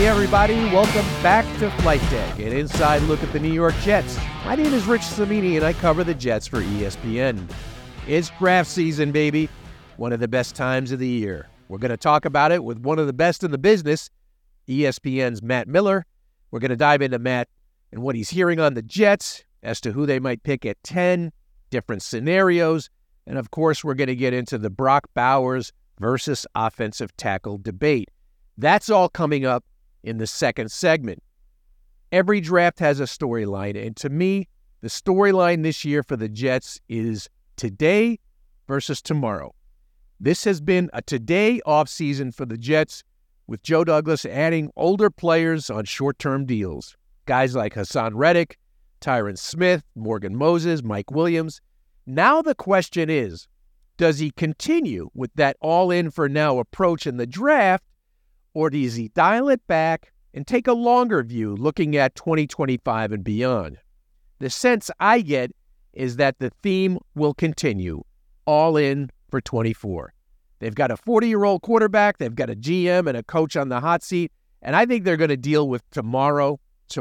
Hey everybody, welcome back to Flight Deck, an inside look at the New York Jets. My name is Rich Cimini and I cover the Jets for ESPN. It's draft season, baby. One of the best times of the year. We're going to talk about it with one of the best in the business, ESPN's Matt Miller. We're going to dive into Matt and what he's hearing on the Jets as to who they might pick at 10, different scenarios, and of course we're going to get into the Brock Bowers versus offensive tackle debate. That's all coming up in the second segment. Every draft has a storyline, and to me, the storyline this year for the Jets is today versus tomorrow. This has been a today offseason for the Jets, with Joe Douglas adding older players on short-term deals. Guys like Hassan Reddick, Tyron Smith, Morgan Moses, Mike Williams. Now the question is, does he continue with that all-in-for-now approach in the draft, or does he dial it back and take a longer view looking at 2025 and beyond? The sense I get is that the theme will continue, all in for 24. They've got a 40-year-old quarterback, they've got a GM and a coach on the hot seat, and I think they're going to deal with tomorrow.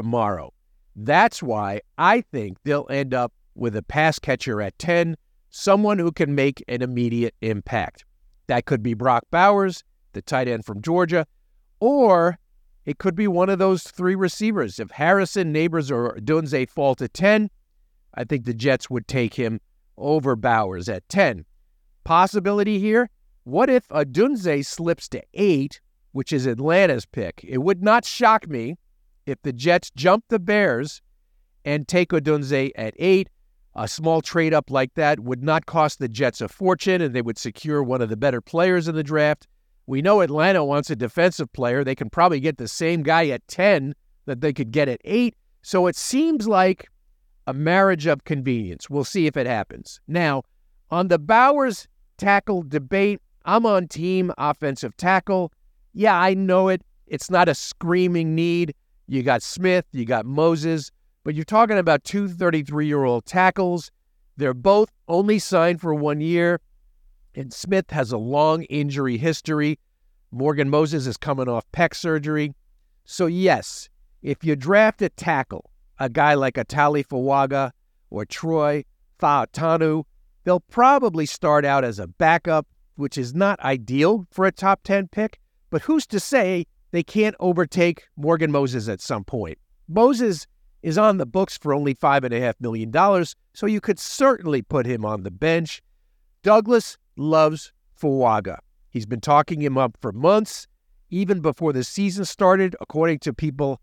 That's why I think they'll end up with a pass catcher at 10, someone who can make an immediate impact. That could be Brock Bowers, the tight end from Georgia, or it could be one of those three receivers. If Harrison, Neighbors, or Odunze fall to 10, I think the Jets would take him over Bowers at 10. Possibility here, what if Odunze slips to 8, which is Atlanta's pick? It would not shock me if the Jets jump the Bears and take Odunze at 8. A small trade-up like that would not cost the Jets a fortune, and they would secure one of the better players in the draft. We know Atlanta wants a defensive player. They can probably get the same guy at 10 that they could get at 8. So it seems like a marriage of convenience. We'll see if it happens. Now, on the Bowers tackle debate, I'm on team offensive tackle. Yeah, I know it. It's not a screaming need. You got Smith, you got Moses, but you're talking about two 33-year-old tackles. They're both only signed for 1 year. And Smith has a long injury history. Morgan Moses is coming off pec surgery. So yes, if you draft a tackle, a guy like Atali Fawaga or Troy Fautanu, they'll probably start out as a backup, which is not ideal for a top 10 pick. But who's to say they can't overtake Morgan Moses at some point? Moses is on the books for only $5.5 million, so you could certainly put him on the bench. Douglas loves Fawaga. He's been talking him up for months, even before the season started, according to people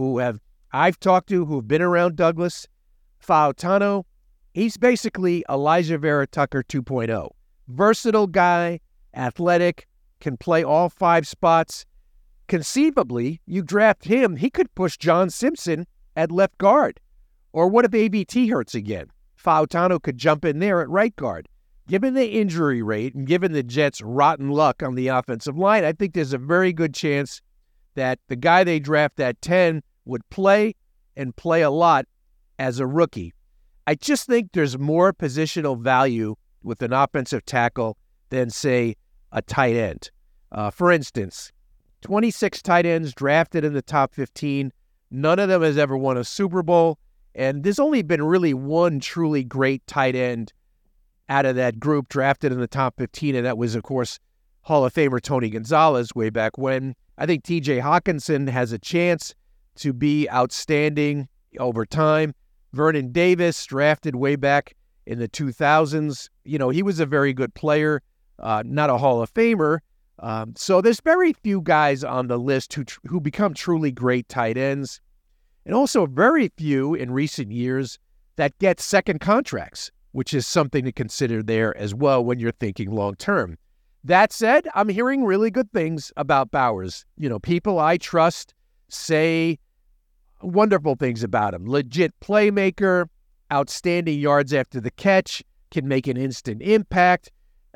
I've talked to who've been around Douglas. Fautanu, he's basically Elijah Vera Tucker 2.0. Versatile guy, athletic, can play all 5 spots. Conceivably, you draft him, he could push John Simpson at left guard. Or what if ABT hurts again? Fautanu could jump in there at right guard. Given the injury rate and given the Jets' rotten luck on the offensive line, I think there's a very good chance that the guy they draft at 10 would play and play a lot as a rookie. I just think there's more positional value with an offensive tackle than, say, a tight end. For instance, 26 tight ends drafted in the top 15. None of them has ever won a Super Bowl, and there's only been really one truly great tight end out of that group drafted in the top 15, and that was, of course, Hall of Famer Tony Gonzalez way back when. I think TJ Hawkinson has a chance to be outstanding over time. Vernon Davis, drafted way back in the 2000s. He was a very good player, not a Hall of Famer. So there's very few guys on the list who become truly great tight ends, and also very few in recent years that get second contracts, which is something to consider there as well when you're thinking long-term. That said, I'm hearing really good things about Bowers. People I trust say wonderful things about him. Legit playmaker, outstanding yards after the catch, can make an instant impact.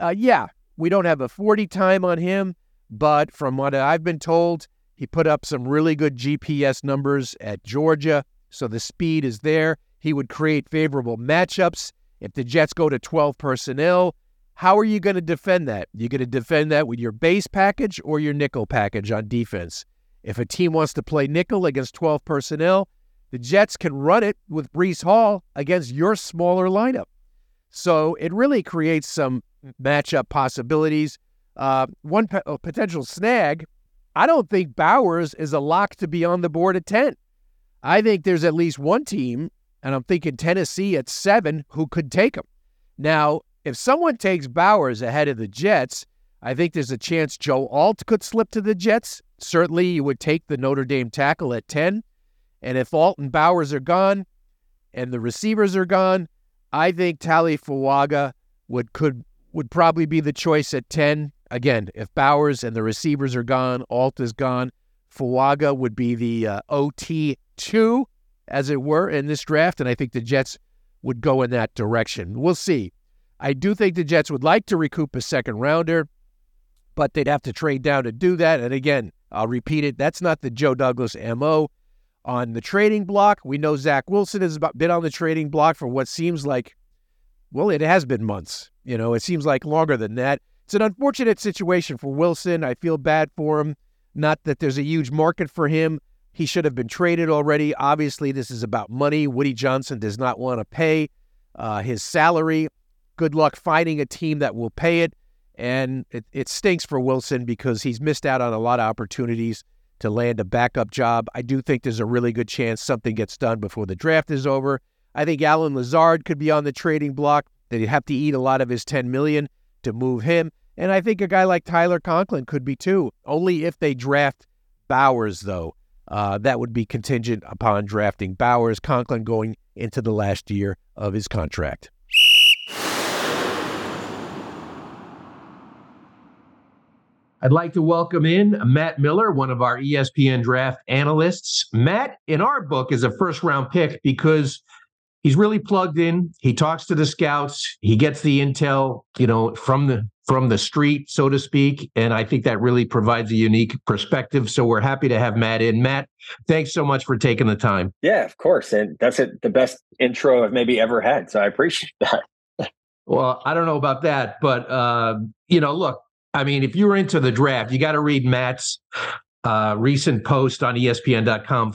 We don't have a 40 time on him, but from what I've been told, he put up some really good GPS numbers at Georgia, so the speed is there. He would create favorable matchups. If the Jets go to 12 personnel, how are you going to defend that? You're going to defend that with your base package or your nickel package on defense? If a team wants to play nickel against 12 personnel, the Jets can run it with Breece Hall against your smaller lineup. So it really creates some matchup possibilities. One potential snag, I don't think Bowers is a lock to be on the board at 10. I think there's at least one team, and I'm thinking Tennessee at 7, who could take him. Now, if someone takes Bowers ahead of the Jets, I think there's a chance Joe Alt could slip to the Jets. Certainly, you would take the Notre Dame tackle at 10. And if Alt and Bowers are gone and the receivers are gone, I think Taufeaga would probably be the choice at 10. Again, if Bowers and the receivers are gone, Alt is gone, Fuaga would be the OT2, as it were, in this draft, and I think the Jets would go in that direction. We'll see. I do think the Jets would like to recoup a second-rounder, but they'd have to trade down to do that. And again, I'll repeat it, that's not the Joe Douglas MO. On the trading block, we know Zach Wilson has been on the trading block for what seems like, well, it has been months. It seems like longer than that. It's an unfortunate situation for Wilson. I feel bad for him. Not that there's a huge market for him. He should have been traded already. Obviously, this is about money. Woody Johnson does not want to pay his salary. Good luck finding a team that will pay it. And it stinks for Wilson because he's missed out on a lot of opportunities to land a backup job. I do think there's a really good chance something gets done before the draft is over. I think Allen Lazard could be on the trading block. They'd have to eat a lot of his $10 million to move him. And I think a guy like Tyler Conklin could be too. Only if they draft Bowers, though. That would be contingent upon drafting Bowers. Conklin going into the last year of his contract. I'd like to welcome in Matt Miller, one of our ESPN draft analysts. Matt, in our book, is a first-round pick because he's really plugged in. He talks to the scouts. He gets the intel, from the street, so to speak. And I think that really provides a unique perspective. So we're happy to have Matt in. Matt, thanks so much for taking the time. Yeah, of course. And that's the best intro I've maybe ever had. So I appreciate that. Well, I don't know about that, but, look, I mean, if you're into the draft, you got to read Matt's recent post on ESPN.com.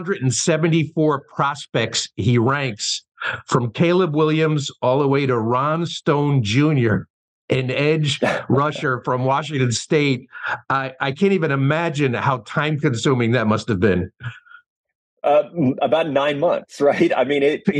474 prospects he ranks, from Caleb Williams all the way to Ron Stone Jr., an edge rusher from Washington State. I can't even imagine how time-consuming that must have been. About 9 months, right? I mean, right.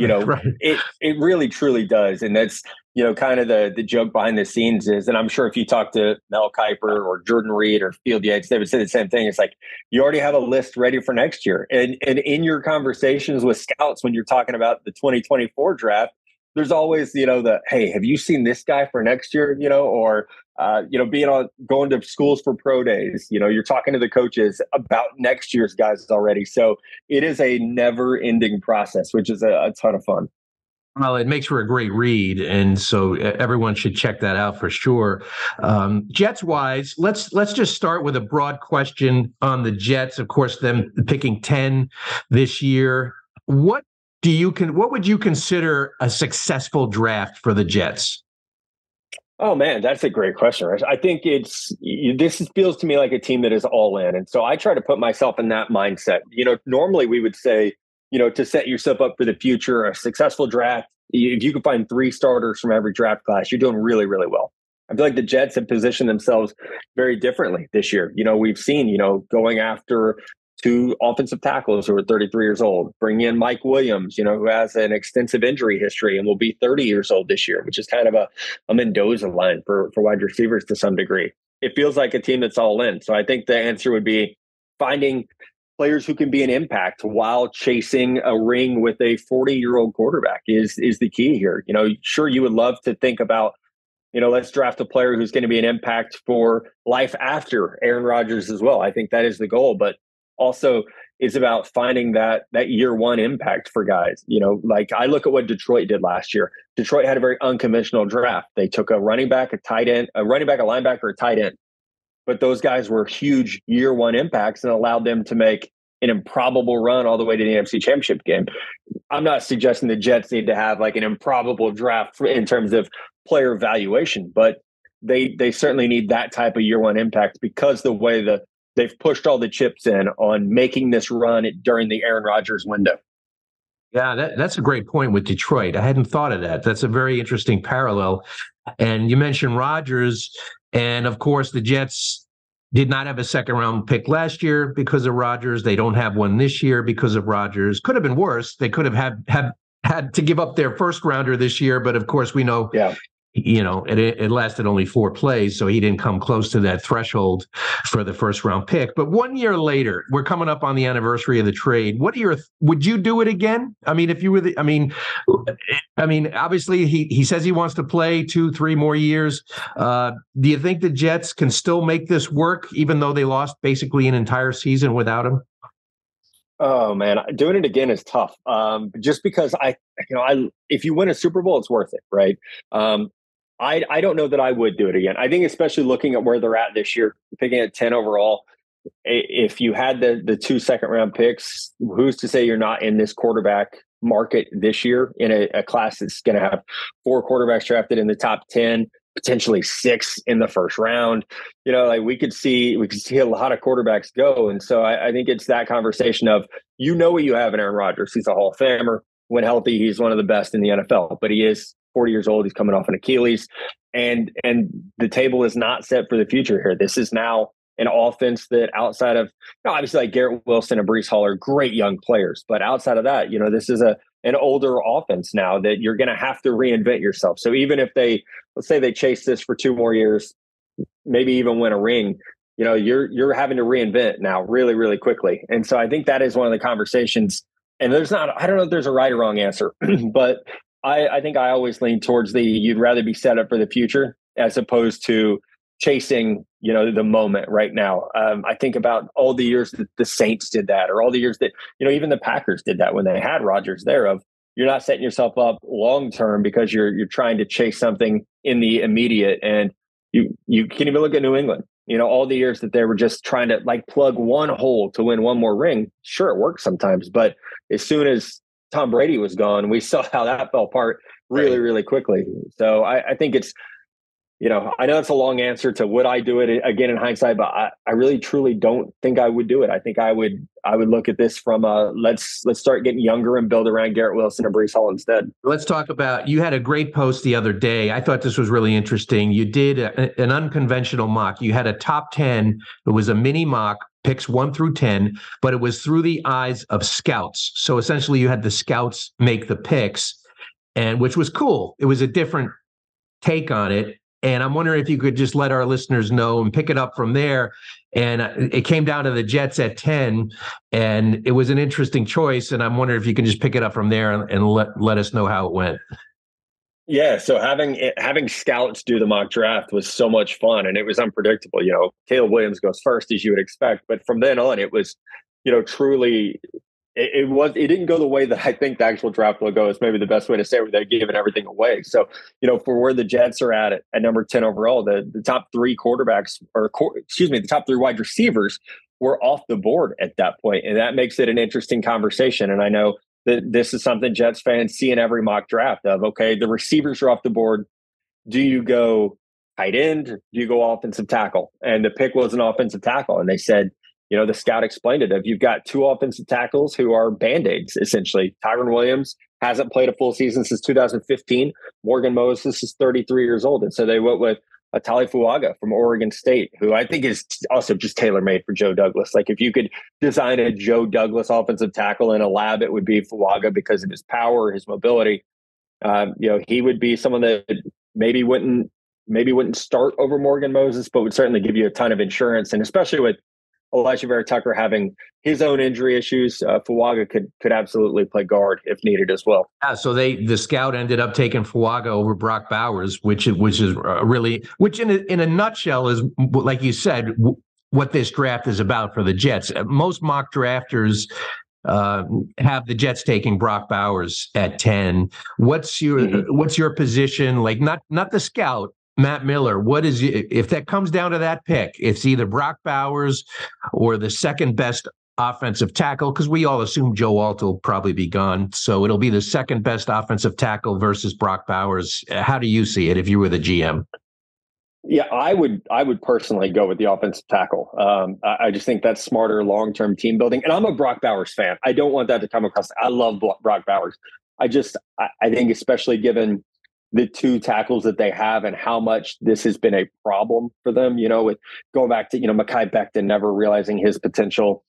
It really truly does. And that's, kind of the joke behind the scenes is, and I'm sure if you talk to Mel Kiper or Jordan Reed or Field Yates, they would say the same thing. It's like, you already have a list ready for next year. And in your conversations with scouts, when you're talking about the 2024 draft, there's always, hey, have you seen this guy for next year? Or going to schools for pro days, you're talking to the coaches about next year's guys already. So it is a never ending process, which is a ton of fun. Well, it makes for a great read, and so everyone should check that out for sure. Jets-wise, let's just start with a broad question on the Jets. Of course, them picking 10 this year. What would you consider a successful draft for the Jets? Oh man, that's a great question, Rich. I think this feels to me like a team that is all in, and so I try to put myself in that mindset. Normally we would say, to set yourself up for the future, a successful draft, if you can find 3 starters from every draft class, you're doing really, really well. I feel like the Jets have positioned themselves very differently this year. We've seen, going after 2 offensive tackles who are 33 years old, bring in Mike Williams, who has an extensive injury history and will be 30 years old this year, which is kind of a Mendoza line for wide receivers to some degree. It feels like a team that's all in. So I think the answer would be finding players who can be an impact while chasing a ring with a 40-year-old quarterback is the key here. Sure, you would love to think about, let's draft a player who's going to be an impact for life after Aaron Rodgers as well. I think that is the goal, but also it's about finding that year one impact for guys. Like I look at what Detroit did last year. Detroit had a very unconventional draft. They took a running back, a tight end, a running back, a linebacker, a tight end. But those guys were huge year one impacts and allowed them to make an improbable run all the way to the NFC Championship game. I'm not suggesting the Jets need to have like an improbable draft in terms of player evaluation, but they certainly need that type of year one impact because the way the they've pushed all the chips in on making this run during the Aaron Rodgers window. Yeah, that's a great point with Detroit. I hadn't thought of that. That's a very interesting parallel. And you mentioned Rodgers, and of course the Jets did not have a second round pick last year because of Rodgers. They don't have one this year because of Rodgers. Could have been worse. They could have had to give up their first rounder this year, but of course we know, it lasted only 4 plays, so he didn't come close to that threshold for the first round pick. But 1 year later, we're coming up on the anniversary of the trade. Would you do it again? I mean, if you were obviously he says he wants to play 2-3 more years. Do you think the Jets can still make this work, even though they lost basically an entire season without him? Oh man, doing it again is tough. Just because if you win a Super Bowl, it's worth it, right? I don't know that I would do it again. I think especially looking at where they're at this year, picking at 10 overall, if you had the 2 second round picks, who's to say you're not in this quarterback market this year in a class that's going to have 4 quarterbacks drafted in the top 10, potentially 6 in the first round. We could see a lot of quarterbacks go. And so I think it's that conversation of, what you have in Aaron Rodgers. He's a Hall of Famer. When healthy, he's one of the best in the NFL, but he is 40 years old. He's coming off an Achilles, and the table is not set for the future here. This is now an offense that outside of, obviously like Garrett Wilson and Breece Hall are great young players, but outside of that, this is an older offense now that you're going to have to reinvent yourself. So even if let's say they chase this for 2 more years, maybe even win a ring, you're having to reinvent now really, really quickly. And so I think that is one of the conversations. And I don't know if there's a right or wrong answer, but I think I always lean towards you'd rather be set up for the future as opposed to chasing, the moment right now. I think about all the years that the Saints did that, or all the years that, even the Packers did that when they had Rodgers there, of you're not setting yourself up long-term because you're trying to chase something in the immediate. And you can even look at New England, all the years that they were just trying to plug one hole to win one more ring. Sure, it works sometimes, but as soon as Tom Brady was gone, we saw how that fell apart really, really quickly. So I think it's, I know it's a long answer to would I do it again in hindsight, but I really truly don't think I would do it. I think I would look at this from let's start getting younger and build around Garrett Wilson and Breece Hall instead. Let's talk about, you had a great post the other day. I thought this was really interesting. You did an unconventional mock. You had a top 10. It was a mini mock, picks 1 through 10, but it was through the eyes of scouts. So essentially you had the scouts make the picks, and which was cool. It was a different take on it. And I'm wondering if you could just let our listeners know and pick it up from there. And it came down to the Jets at 10, and it was an interesting choice. And I'm wondering if you can just pick it up from there and let us know how it went. Yeah, so having scouts do the mock draft was so much fun, and it was unpredictable. Caleb Williams goes first, as you would expect, but from then on, it was, truly. It didn't go the way that I think the actual draft will go. Is maybe the best way to say it, where they're giving everything away. So, for where the Jets are at number 10 overall, the top 3 quarterbacks, the top 3 wide receivers were off the board at that point, and that makes it an interesting conversation. And I know that this is something Jets fans see in every mock draft of, okay, the receivers are off the board. Do you go tight end? Do you go offensive tackle? And the pick was an offensive tackle. And they said, the scout explained it. If you've got 2 offensive tackles who are Band-Aids, essentially. Tyron Williams hasn't played a full season since 2015. Morgan Moses is 33 years old. And so they went with Tali Fuaga from Oregon State, who I think is also just tailor-made for Joe Douglas. If you could design a Joe Douglas offensive tackle in a lab, it would be Fuaga because of his power, his mobility. He would be someone that maybe wouldn't start over Morgan Moses, but would certainly give you a ton of insurance. And especially with Elijah Vera Tucker having his own injury issues, Fuaga could absolutely play guard if needed as well. Yeah, so the scout ended up taking Fuaga over Brock Bowers, which is really, which in a nutshell is, like you said, what this draft is about for the Jets. Most mock drafters have the Jets taking Brock Bowers at 10. What's your position? Not the scout, Matt Miller, if that comes down to that pick, it's either Brock Bowers or the second best offensive tackle, because we all assume Joe Alt will probably be gone. So it'll be the second best offensive tackle versus Brock Bowers. How do you see it if you were the GM? Yeah, I would personally go with the offensive tackle. I just think that's smarter long-term team building. And I'm a Brock Bowers fan. I don't want that to come across. I love Brock Bowers. I think especially given the two tackles that they have and how much this has been a problem for them, with going back to, Mekhi Becton never realizing his potential.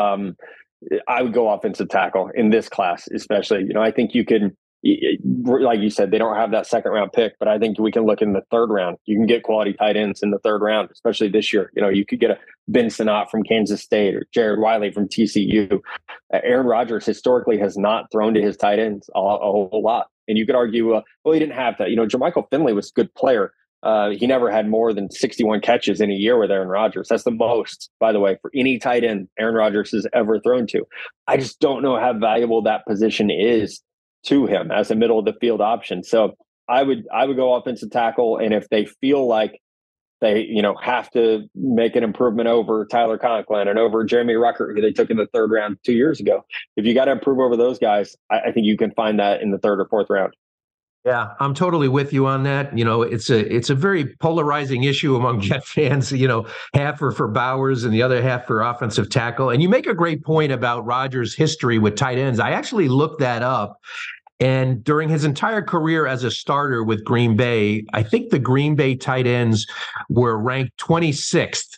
I would go offensive tackle in this class, especially. I think you can, like you said, they don't have that second round pick, but I think we can look in the third round. You can get quality tight ends in the third round, especially this year. You could get a Ben Sinnott from Kansas State or Jared Wiley from TCU. Aaron Rodgers historically has not thrown to his tight ends a whole lot. And you could argue, well, he didn't have that. Jermichael Finley was a good player. He never had more than 61 catches in a year with Aaron Rodgers. That's the most, by the way, for any tight end Aaron Rodgers has ever thrown to. I just don't know how valuable that position is to him as a middle of the field option. So I would go offensive tackle. And if they feel like they, have to make an improvement over Tyler Conklin and over Jeremy Ruckert, who they took in the third round 2 years ago, if you got to improve over those guys, I think you can find that in the third or fourth round. Yeah, I'm totally with you on that. It's a very polarizing issue among Jet fans. Half are for Bowers and the other half for offensive tackle. And you make a great point about Rodgers' history with tight ends. I actually looked that up. And during his entire career as a starter with Green Bay, I think the Green Bay tight ends were ranked 26th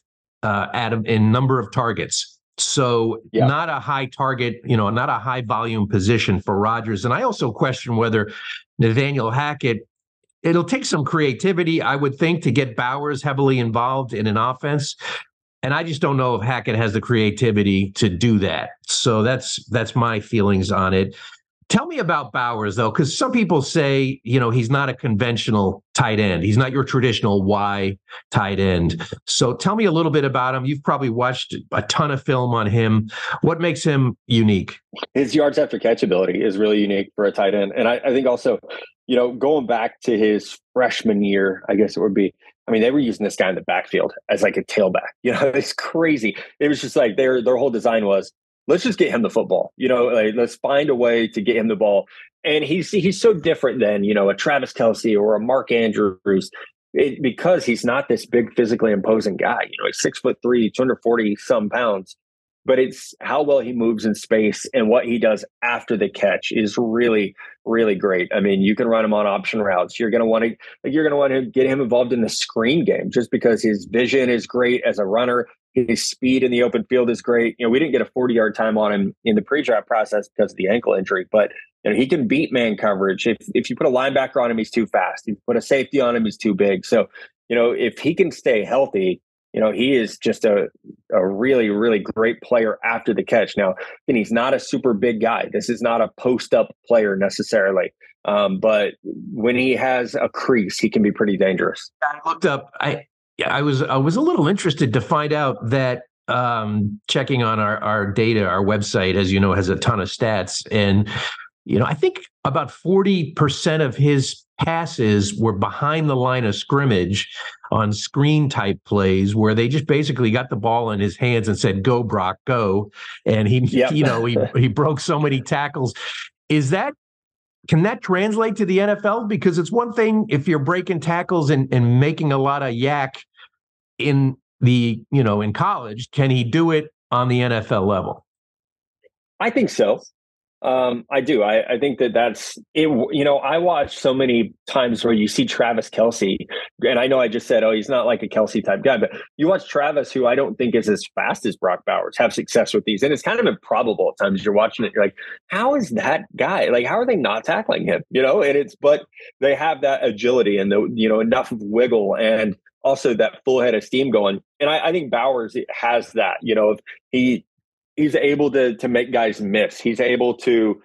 in number of targets. So not a high target, not a high volume position for Rodgers. And I also question whether Nathaniel Hackett, it'll take some creativity, I would think, to get Bowers heavily involved in an offense. And I just don't know if Hackett has the creativity to do that. So that's my feelings on it. Tell me about Bowers, though, because some people say, he's not a conventional tight end. He's not your traditional Y tight end. So tell me a little bit about him. You've probably watched a ton of film on him. What makes him unique? His yards after catch ability is really unique for a tight end. And I think also, going back to his freshman year, I guess it would be, they were using this guy in the backfield as like a tailback. It's crazy. It was just like their whole design was, let's just get him the football, let's find a way to get him the ball. And he's so different than, a Travis Kelce or a Mark Andrews because he's not this big physically imposing guy. He's 6'3", 240 some pounds, but it's how well he moves in space and what he does after the catch is really, really great. You can run him on option routes. You're going to want to get him involved in the screen game just because his vision is great as a runner. His speed in the open field is great. We didn't get a 40-yard time on him in the pre-draft process because of the ankle injury, but he can beat man coverage. If you put a linebacker on him, he's too fast. If you put a safety on him, he's too big. So, if he can stay healthy, he is just a really, really great player after the catch. Now, and he's not a super big guy. This is not a post-up player necessarily. But when he has a crease, he can be pretty dangerous. I looked up. I was a little interested to find out that checking on our data, our website, as you know, has a ton of stats. And, I think about 40% of his passes were behind the line of scrimmage on screen type plays where they just basically got the ball in his hands and said, "Go, Brock, go." And he broke so many tackles. Can that translate to the NFL? Because it's one thing if you're breaking tackles and making a lot of yak in in college. Can he do it on the NFL level? I think so. I do. I think that's it. I watch so many times where you see Travis Kelce, and I know I just said, he's not like a Kelce type guy, but you watch Travis, who I don't think is as fast as Brock Bowers, have success with these. And it's kind of improbable at times. You're watching it. You're like, how is that guy? Like, how are they not tackling him? But they have that agility and enough of wiggle and also that full head of steam going. And I think Bowers has that, he's able to make guys miss. He's able to,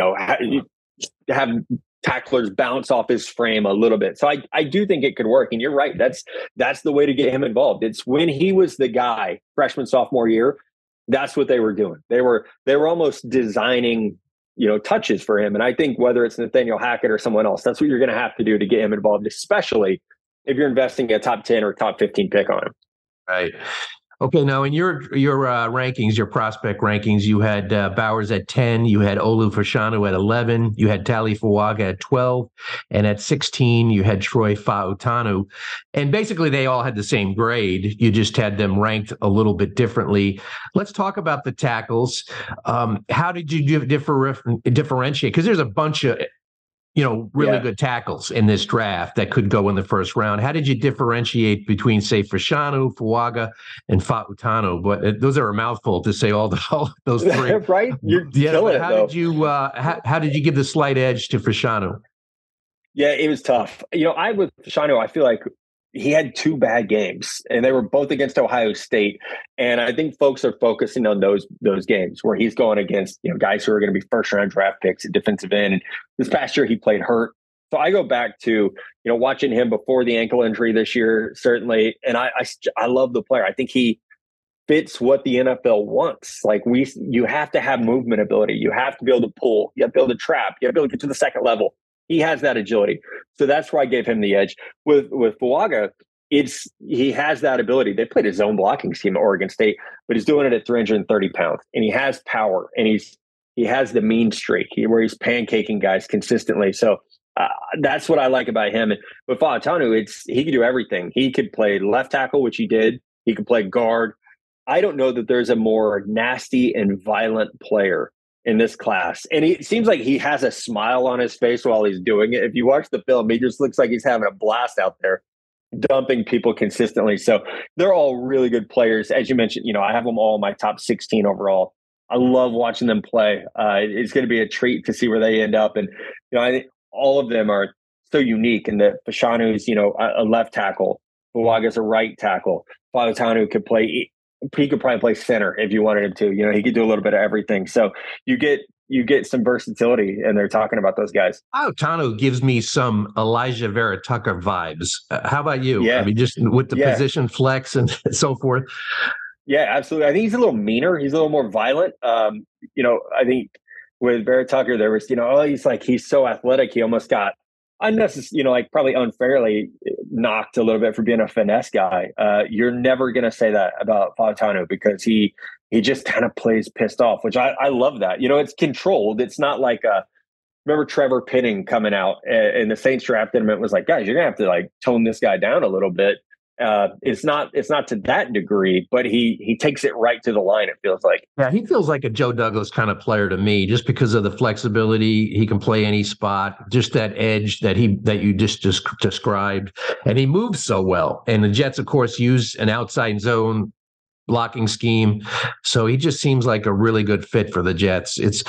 have tacklers bounce off his frame a little bit. So I do think it could work. And you're right. That's the way to get him involved. It's when he was the guy freshman, sophomore year. That's what they were doing. They were almost designing, touches for him. And I think whether it's Nathaniel Hackett or someone else, that's what you're going to have to do to get him involved, especially if you're investing a top 10 or top 15 pick on him. Right. Okay, now in your rankings, your prospect rankings, you had Bowers at 10, you had Olu Fashanu at 11, you had Tali Fuaga at 12, and at 16 you had Troy Fautanu, and basically they all had the same grade. You just had them ranked a little bit differently. Let's talk about the tackles. How did you differentiate? Because there's a bunch of really good tackles in this draft that could go in the first round. How did you differentiate between, say, Fashanu, Fuaga, and Fautanu? But those are a mouthful to say all those three. Right? You're killing it, though. How did you give the slight edge to Fashanu? Yeah, it was tough. With Fashanu, I feel like he had 2 bad games, and they were both against Ohio State. And I think folks are focusing on those games where he's going against guys who are going to be first-round draft picks at defensive end. And this past year, he played hurt. So I go back to watching him before the ankle injury this year, certainly. And I love the player. I think he fits what the NFL wants. Like you have to have movement ability. You have to be able to pull. You have to be able to trap. You have to be able to get to the second level. He has that agility. So that's why I gave him the edge. With Fuaga, he has that ability. They played a zone blocking scheme at Oregon State, but he's doing it at 330 pounds. And he has power, and he has the mean streak where he's pancaking guys consistently. So that's what I like about him. And with Fautanu, he could do everything. He could play left tackle, which he did. He could play guard. I don't know that there's a more nasty and violent player in this class. And it seems like he has a smile on his face while he's doing it. If you watch the film, he just looks like he's having a blast out there, dumping people consistently. So they're all really good players. As you mentioned, I have them all in my top 16 overall. I love watching them play. It's going to be a treat to see where they end up. And, I think all of them are so unique in that Fashanu's, a left tackle. Fuaga's a right tackle. Fautanu could play. He could probably play center if you wanted him to. He could do a little bit of everything. So you get some versatility, and they're talking about those guys. Fautanu gives me some Elijah Vera Tucker vibes. How about you? Yeah. I mean, just with the position flex and so forth. Yeah, absolutely. I think he's a little meaner. He's a little more violent. I think with Vera Tucker, there was, he's so athletic. He almost got unnecessary, probably unfairly knocked a little bit for being a finesse guy. You're never going to say that about Fautanu because he just kind of plays pissed off, which I love that. It's controlled. It's not like remember Trevor Penning coming out in the Saints drafted him. It was like, guys, you're going to have to tone this guy down a little bit. It's not to that degree, but he takes it right to the line, it feels like. Yeah, he feels like a Joe Douglas kind of player to me, just because of the flexibility. He can play any spot, just that edge that you just described, and he moves so well. And the Jets, of course, use an outside zone blocking scheme, so he just seems like a really good fit for the Jets. It's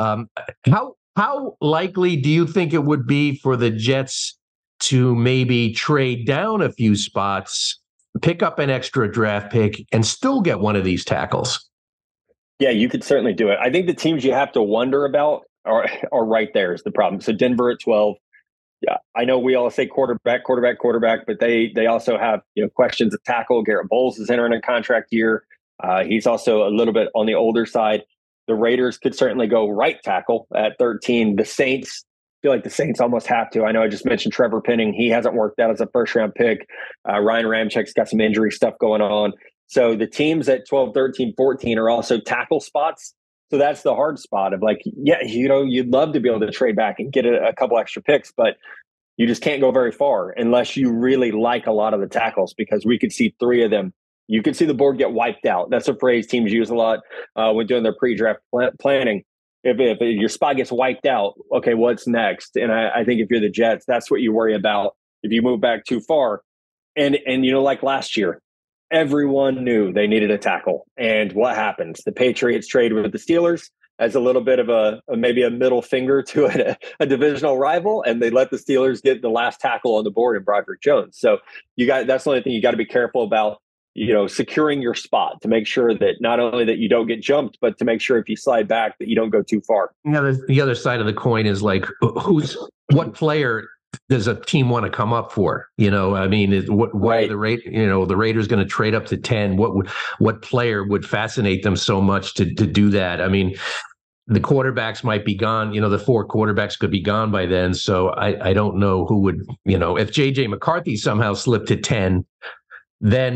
how likely do you think it would be for the Jets to maybe trade down a few spots, pick up an extra draft pick, and still get one of these tackles? Yeah, you could certainly do it. I think the teams you have to wonder about are right there is the problem. So Denver at 12. Yeah, I know we all say quarterback, but they also have questions of tackle. Garrett Bowles is entering a contract year. He's also a little bit on the older side. The Raiders could certainly go right tackle at 13. The Saints, feel like the Saints almost have to. I know I just mentioned Trevor Penning. He hasn't worked out as a first-round pick. Ryan Ramczyk's got some injury stuff going on. So the teams at 12, 13, 14 are also tackle spots. So that's the hard spot of you'd love to be able to trade back and get a couple extra picks, but you just can't go very far unless you really like a lot of the tackles, because we could see 3 of them. You could see the board get wiped out. That's a phrase teams use a lot when doing their pre-draft planning. If your spot gets wiped out, okay, what's next? And I think if you're the Jets, that's what you worry about if you move back too far. And like last year, everyone knew they needed a tackle. And what happens? The Patriots trade with the Steelers as a little bit of maybe a middle finger to a divisional rival, and they let the Steelers get the last tackle on the board in Broderick Jones. So that's the only thing you got to be careful about. Securing your spot to make sure that not only that you don't get jumped, but to make sure if you slide back that you don't go too far. The other side of the coin is what player does a team want to come up for? I mean, why are the Raiders going to trade up to 10? What player would fascinate them so much to do that? I mean, the quarterbacks might be gone. The 4 quarterbacks could be gone by then. So I don't know who would, if JJ McCarthy somehow slipped to 10, then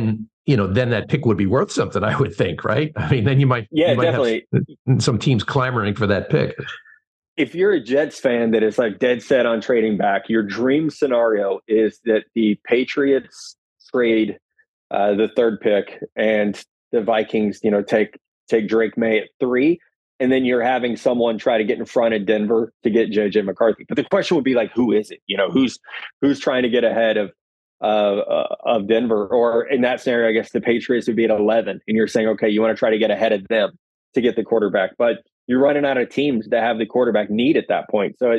then that pick would be worth something, I would think, right? I mean, then you might definitely have some teams clamoring for that pick. If you're a Jets fan that is like dead set on trading back, your dream scenario is that the Patriots trade the third pick and the Vikings, take Drake May at 3. And then you're having someone try to get in front of Denver to get JJ McCarthy. But the question would be like, who is it? Who's trying to get ahead of Denver? Or in that scenario, I guess the Patriots would be at 11. And you're saying, okay, you want to try to get ahead of them to get the quarterback. But you're running out of teams that have the quarterback need at that point. So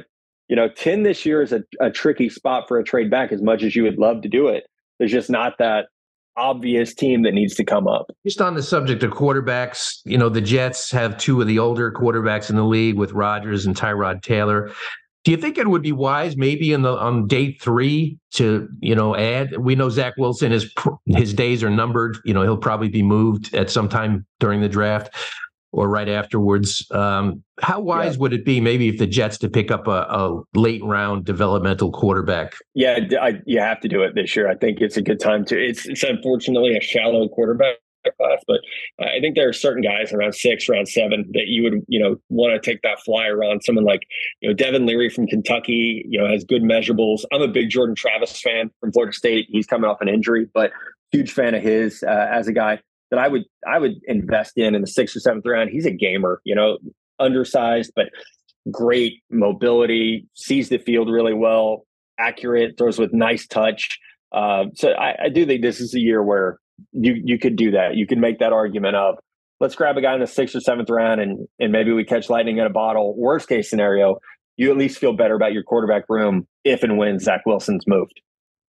10 this year is a tricky spot for a trade back as much as you would love to do it. There's just not that obvious team that needs to come up. Just on the subject of quarterbacks, the Jets have 2 of the older quarterbacks in the league with Rodgers and Tyrod Taylor. Do you think it would be wise maybe on day 3 to, add? We know Zach Wilson, his days are numbered. He'll probably be moved at some time during the draft or right afterwards. How wise would it be maybe if the Jets to pick up a late round developmental quarterback? Yeah, you have to do it this year. I think it's a good time to. It's unfortunately a shallow quarterback class, but I think there are certain guys around 6, around 7 that you would want to take that flyer on. Someone like Devin Leary from Kentucky, has good measurables. I'm a big Jordan Travis fan from Florida State. He's coming off an injury, but huge fan of his as a guy that I would invest in the 6th or 7th round. He's a gamer, undersized, but great mobility, sees the field really well, accurate, throws with nice touch. So I do think this is a year where you could do that. You could make that argument of let's grab a guy in the 6th or 7th round and maybe we catch lightning in a bottle. Worst case scenario, you at least feel better about your quarterback room if and when Zach Wilson's moved.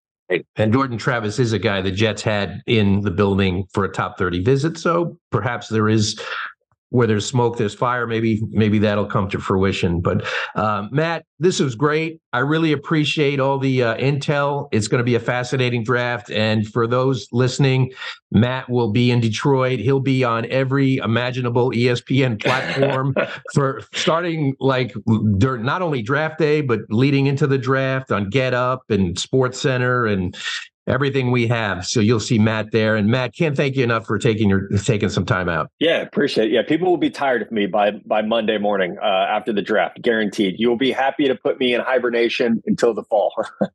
And Jordan Travis is a guy the Jets had in the building for a top 30 visit. So perhaps there is, where there's smoke, there's fire. Maybe that'll come to fruition. But Matt, this was great. I really appreciate all the intel. It's going to be a fascinating draft. And for those listening, Matt will be in Detroit. He'll be on every imaginable ESPN platform for starting during not only draft day, but leading into the draft on Get Up and Sports Center and everything we have. So you'll see Matt there. And Matt, can't thank you enough for taking some time out. Yeah, appreciate it. Yeah, people will be tired of me by Monday morning after the draft, guaranteed. You'll be happy to put me in hibernation until the fall.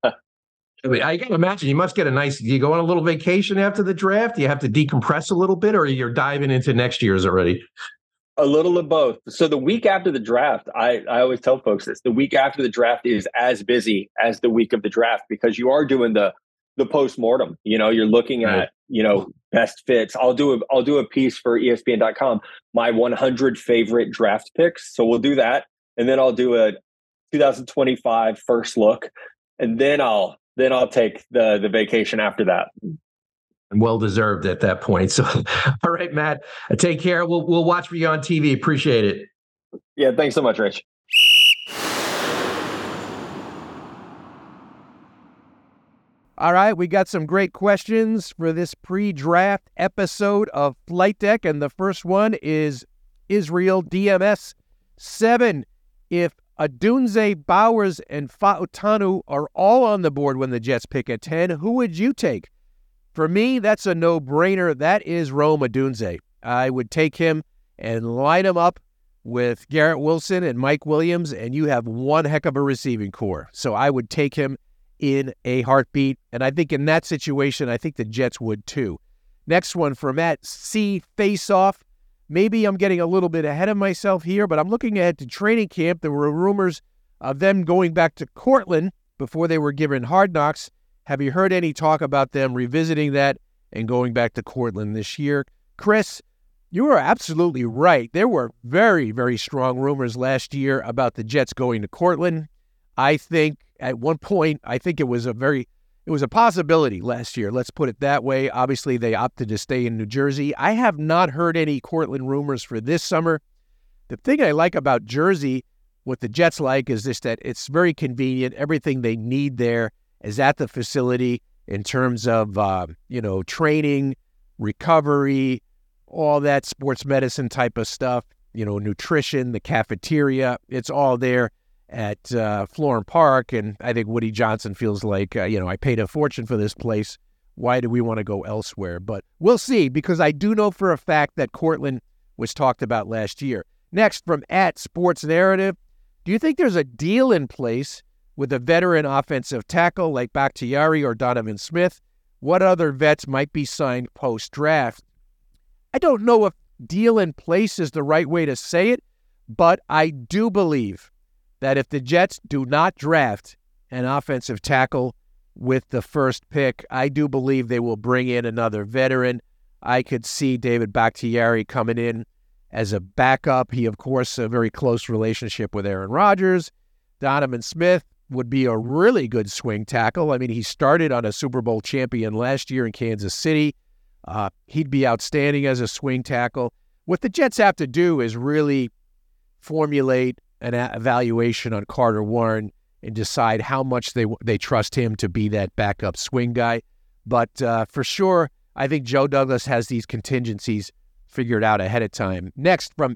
I can imagine you must get do you go on a little vacation after the draft? Do you have to decompress a little bit, or you're diving into next year's already? A little of both. So the week after the draft, I always tell folks this, the week after the draft is as busy as the week of the draft because you are doing the postmortem. You're looking at, best fits. I'll do a piece for ESPN.com, my 100 favorite draft picks. So we'll do that. And then I'll do a 2025 first look. And then I'll take the vacation after that. Well deserved at that point. So, all right, Matt, take care. We'll watch for you on TV. Appreciate it. Yeah. Thanks so much, Rich. All right, we got some great questions for this pre-draft episode of Flight Deck, and the first one is Israel DMS 7. If Odunze, Bowers, and Fautanu are all on the board when the Jets pick at 10, who would you take? For me, that's a no-brainer. That is Rome Odunze. I would take him and line him up with Garrett Wilson and Mike Williams, and you have one heck of a receiving core. So I would take him in a heartbeat. And I think in that situation, I think the Jets would too. Next one for Matt C. Face-Off. Maybe I'm getting a little bit ahead of myself here, but I'm looking ahead to training camp. There were rumors of them going back to Cortland before they were given Hard Knocks. Have you heard any talk about them revisiting that and going back to Cortland this year? Chris, you are absolutely right. There were very, very strong rumors last year about the Jets going to Cortland. I think at one point, it was a possibility last year. Let's put it that way. Obviously, they opted to stay in New Jersey. I have not heard any Cortland rumors for this summer. The thing I like about Jersey, what the Jets like, is this, that it's very convenient. Everything they need there is at the facility in terms of, training, recovery, all that sports medicine type of stuff, nutrition, the cafeteria. It's all there at Florham Park, and I think Woody Johnson feels like, I paid a fortune for this place. why do we want to go elsewhere? But we'll see, because I do know for a fact that Cortland was talked about last year. Next, from @SportsNarrative, do you think there's a deal in place with a veteran offensive tackle like Bakhtiari or Donovan Smith? What other vets might be signed post-draft? I don't know if deal in place is the right way to say it, but I do believe that if the Jets do not draft an offensive tackle with the first pick, I do believe they will bring in another veteran. I could see David Bakhtiari coming in as a backup. He, of course, a very close relationship with Aaron Rodgers. Donovan Smith would be a really good swing tackle. I mean, he started on a Super Bowl champion last year in Kansas City. He'd be outstanding as a swing tackle. What the Jets have to do is really formulate an evaluation on Carter Warren and decide how much they trust him to be that backup swing guy. But for sure, I think Joe Douglas has these contingencies figured out ahead of time. Next, from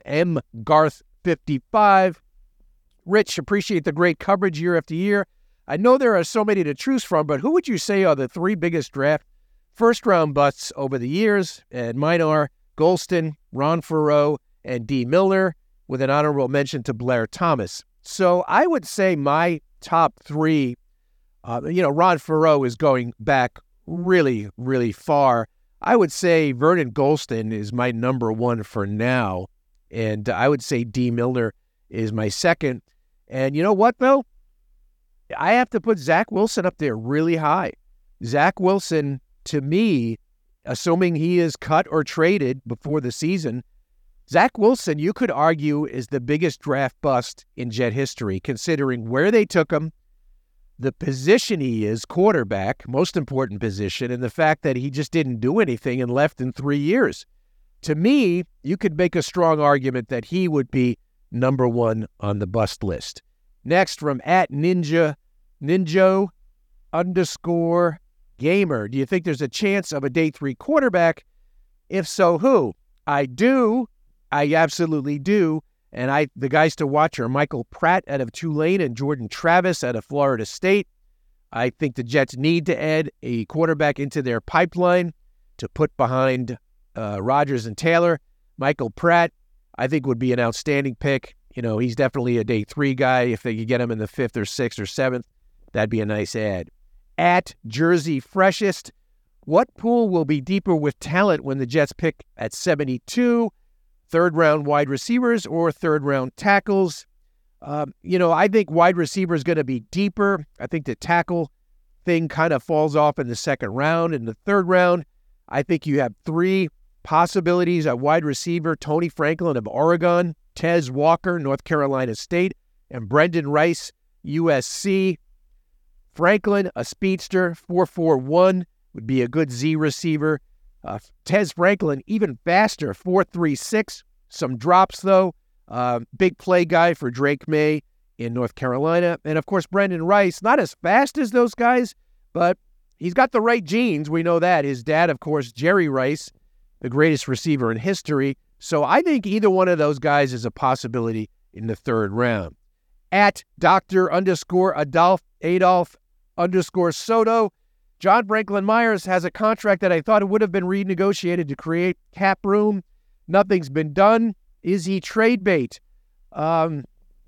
mgarth55. Rich, appreciate the great coverage year after year. I know there are so many to choose from, but who would you say are the three biggest draft first-round busts over the years? And mine are Golston, Ron Farreau, and D. Milner, with an honorable mention to Blair Thomas. So I would say my top three, Ron Farreau is going back really, really far. I would say Vernon Golston is my number one for now, and I would say D. Milner is my second. And you know what, though? I have to put Zach Wilson up there really high. Zach Wilson, to me, assuming he is cut or traded before the season, Zach Wilson, you could argue, is the biggest draft bust in Jet history, considering where they took him, the position he is, quarterback, most important position, and the fact that he just didn't do anything and left in 3 years. To me, you could make a strong argument that he would be number one on the bust list. Next, from @Ninja_gamer. Do you think there's a chance of a day 3 quarterback? If so, who? I do. I absolutely do. And the guys to watch are Michael Pratt out of Tulane and Jordan Travis out of Florida State. I think the Jets need to add a quarterback into their pipeline to put behind Rodgers and Taylor. Michael Pratt, I think, would be an outstanding pick. You know, he's definitely a day 3 guy. If they could get him in the 5th or 6th or 7th, that'd be a nice add. @JerseyFreshest. What pool will be deeper with talent when the Jets pick at 72? Third-round wide receivers or third-round tackles? I think wide receiver is going to be deeper. I think the tackle thing kind of falls off in the second round. In the third round, I think you have 3 possibilities at wide receiver: Tony Franklin of Oregon, Tez Walker, North Carolina State, and Brendan Rice, USC. Franklin, a speedster, 4.41, would be a good Z receiver. Tez Franklin, even faster, 4.36. Some drops, though. Big play guy for Drake May in North Carolina. And, of course, Brendan Rice, not as fast as those guys, but he's got the right genes. We know that. His dad, of course, Jerry Rice, the greatest receiver in history. So I think either one of those guys is a possibility in the third round. @Dr_Adolf_Soto. John Franklin Myers has a contract that I thought it would have been renegotiated to create cap room. Nothing's been done. Is he trade bait? I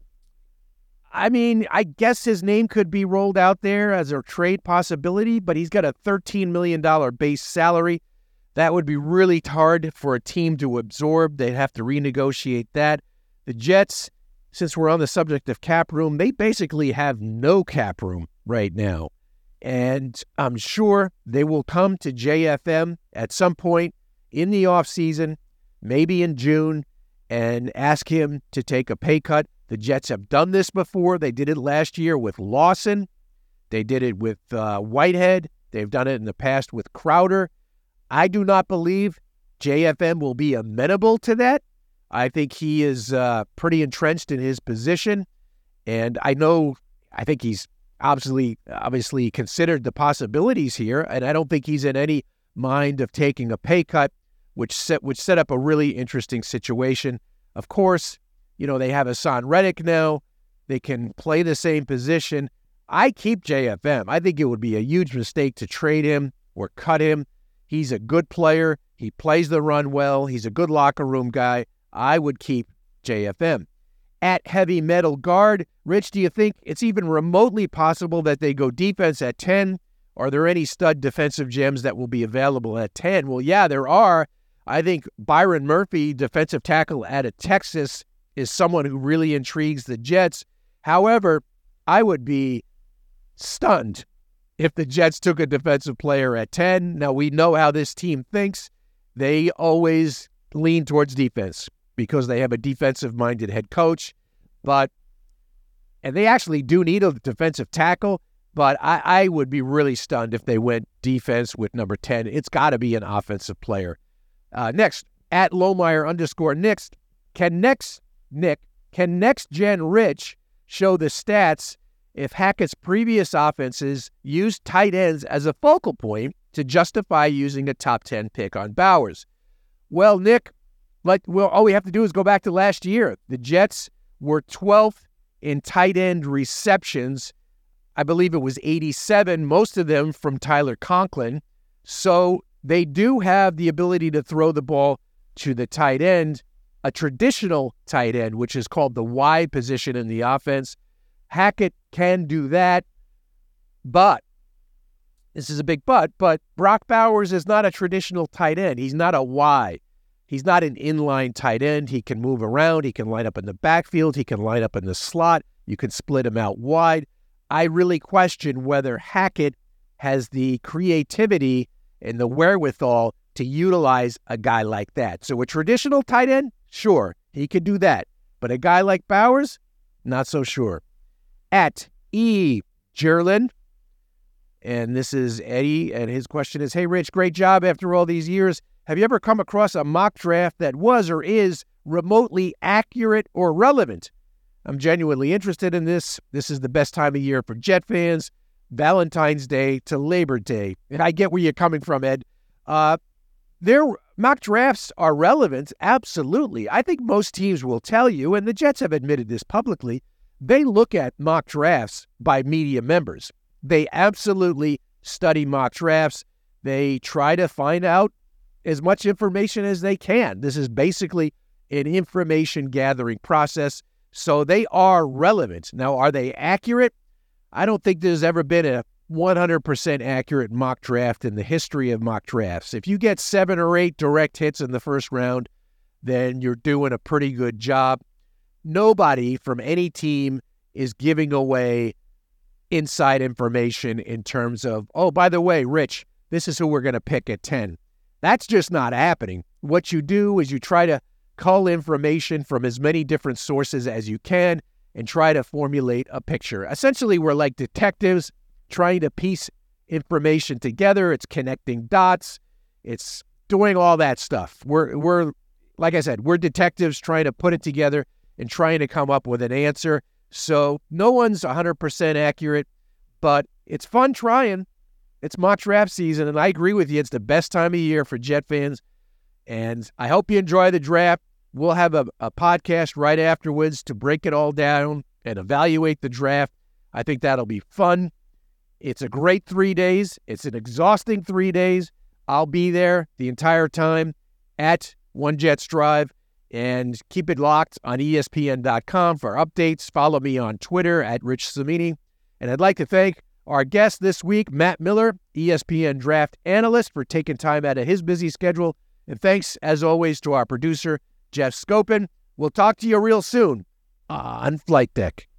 guess his name could be rolled out there as a trade possibility, but he's got a $13 million base salary. That would be really hard for a team to absorb. They'd have to renegotiate that. The Jets, since we're on the subject of cap room, they basically have no cap room right now. And I'm sure they will come to JFM at some point in the offseason, maybe in June, and ask him to take a pay cut. The Jets have done this before. They did it last year with Lawson. They did it with Whitehead. They've done it in the past with Crowder. I do not believe JFM will be amenable to that. I think he is pretty entrenched in his position. And I think he's obviously considered the possibilities here, and I don't think he's in any mind of taking a pay cut, which set up a really interesting situation. Of course, they have Hassan Reddick now. They can play the same position. I keep JFM. I think it would be a huge mistake to trade him or cut him. He's a good player. He plays the run well. He's a good locker room guy. I would keep JFM. At heavy metal guard, Rich, do you think it's even remotely possible that they go defense at 10? Are there any stud defensive gems that will be available at 10? Well, yeah, there are. I think Byron Murphy, defensive tackle out of Texas, is someone who really intrigues the Jets. However, I would be stunned if the Jets took a defensive player at 10. Now, we know how this team thinks. They always lean towards defense because they have a defensive-minded head coach. And they actually do need a defensive tackle, but I would be really stunned if they went defense with number 10. It's got to be an offensive player. Next, at Lohmeyer_Next, can Next Gen Rich show the stats if Hackett's previous offenses used tight ends as a focal point to justify using a top 10 pick on Bowers? Well, Nick, all we have to do is go back to last year. The Jets were 12th in tight end receptions. I believe it was 87, most of them from Tyler Conklin. So they do have the ability to throw the ball to the tight end, a traditional tight end, which is called the Y position in the offense. Hackett can do that, but this is a big but Brock Bowers is not a traditional tight end. He's not a Y. He's not an inline tight end. He can move around. He can line up in the backfield. He can line up in the slot. You can split him out wide. I really question whether Hackett has the creativity and the wherewithal to utilize a guy like that. So a traditional tight end, sure, he could do that. But a guy like Bowers, not so sure. At E. Jerlin, and this is Eddie, and his question is, hey, Rich, great job after all these years. Have you ever come across a mock draft that was or is remotely accurate or relevant? I'm genuinely interested in this. This is the best time of year for Jet fans, Valentine's Day to Labor Day. And I get where you're coming from, Ed. Their mock drafts are relevant, absolutely. I think most teams will tell you, and the Jets have admitted this publicly, they look at mock drafts by media members. They absolutely study mock drafts. They try to find out as much information as they can. This is basically an information gathering process, so they are relevant. Now, are they accurate? I don't think there's ever been a 100% accurate mock draft in the history of mock drafts. If you get 7 or 8 direct hits in the first round, then you're doing a pretty good job. Nobody from any team is giving away inside information in terms of, oh, by the way, Rich, this is who we're going to pick at 10. That's just not happening. What you do is you try to cull information from as many different sources as you can and try to formulate a picture. Essentially, we're like detectives trying to piece information together. It's connecting dots. It's doing all that stuff. We're like I said, we're detectives trying to put it together and trying to come up with an answer. So no one's 100% accurate, but it's fun trying. It's mock draft season, and I agree with you. It's the best time of year for Jet fans, and I hope you enjoy the draft. We'll have a podcast right afterwards to break it all down and evaluate the draft. I think that'll be fun. It's a great 3 days. It's an exhausting 3 days. I'll be there the entire time at One Jets Drive, and keep it locked on ESPN.com for updates. Follow me on Twitter at Rich Cimini, and I'd like to thank our guest this week, Matt Miller, ESPN draft analyst, for taking time out of his busy schedule. And thanks, as always, to our producer, Jeff Scopin. We'll talk to you real soon on Flight Deck.